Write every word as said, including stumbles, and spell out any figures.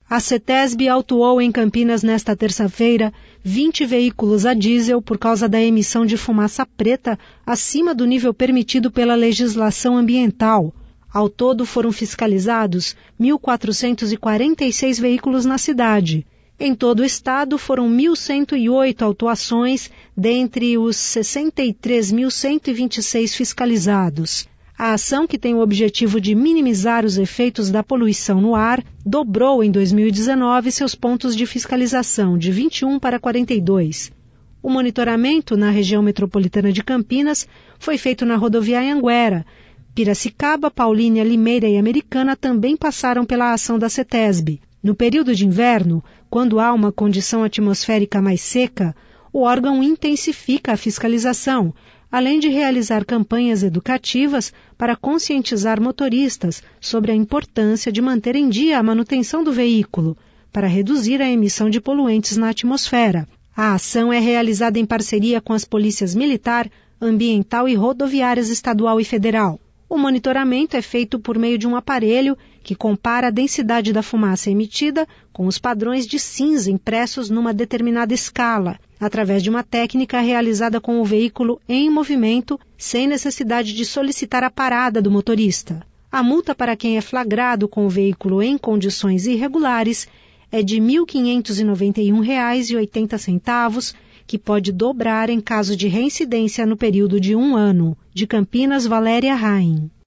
A CETESB autuou em Campinas nesta terça-feira vinte veículos a diesel por causa da emissão de fumaça preta acima do nível permitido pela legislação ambiental. Ao todo foram fiscalizados mil quatrocentos e quarenta e seis veículos na cidade. Em todo o estado foram mil cento e oito autuações, dentre os sessenta e três mil cento e vinte e seis fiscalizados. A ação, que tem o objetivo de minimizar os efeitos da poluição no ar, dobrou em dois mil e dezenove seus pontos de fiscalização, de vinte e um para quarenta e dois. O monitoramento na região metropolitana de Campinas foi feito na rodovia Anguera. Piracicaba, Paulínia, Limeira e Americana também passaram pela ação da CETESB. No período de inverno, quando há uma condição atmosférica mais seca, o órgão intensifica a fiscalização, além de realizar campanhas educativas para conscientizar motoristas sobre a importância de manter em dia a manutenção do veículo, para reduzir a emissão de poluentes na atmosfera. A ação é realizada em parceria com as polícias militar, ambiental e rodoviárias estadual e federal. O monitoramento é feito por meio de um aparelho que compara a densidade da fumaça emitida com os padrões de cinza impressos numa determinada escala, através de uma técnica realizada com o veículo em movimento, sem necessidade de solicitar a parada do motorista. A multa para quem é flagrado com o veículo em condições irregulares é de mil quinhentos e noventa e um reais e oitenta centavos, que pode dobrar em caso de reincidência no período de um ano. De Campinas, Valéria Raim.